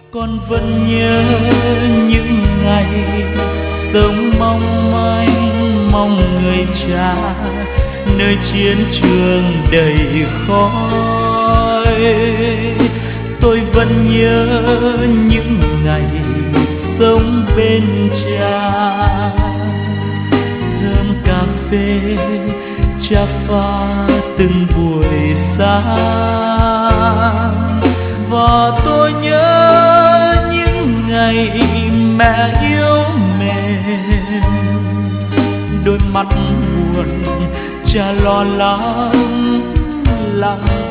Con vẫn nhớ những ngày sống mong manh mong người cha, nơi chiến trường đầy khói. Tôi vẫn nhớ những ngày sống bên cha, thơm cà phê cha pha từng buổi sáng. Và tôi nhớ những ngày mẹ yêu mềm, đôi mắt buồn cha lo lắng lặng